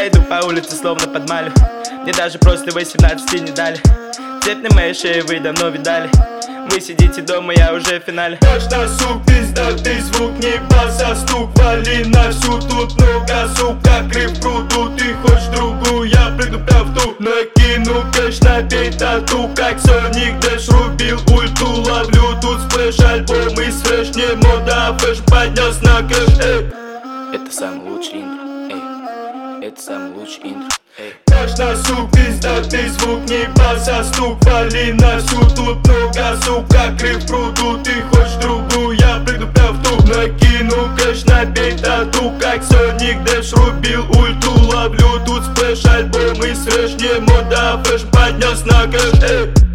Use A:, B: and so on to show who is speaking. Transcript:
A: Я иду по улице, словно под малю. Мне даже просто 18 не дали. Цепь на моей шее вы давно видали. Вы сидите дома, я уже в финале.
B: Наш насук, пиздатый звук, не бас, а стук. Вали на всю, тут много, сука, крив в пруду. Ты хочешь другую, я прыгну прям в ту. Накину кэш, набей тату, как Соник Дэш. Рубил ульту, ловлю тут сплэш. Альбом из фреш, не мода, а фэш поднес на кэш, эй.
A: Это самый лучший интро, эй. Это самый лучший интро, эй.
B: Наш насук, пиздатый звук, не бас, а стук. Вали на всю, тут много, сука, крив в пруду. Ты хочешь другую, я прыгну прям в ту. Накину кэш, набей тату, как Соник Дэш. Рубил ульту, ловлю тут сплэш. Альбом из фреш, не мода, а фэш поднес на кэш, эй.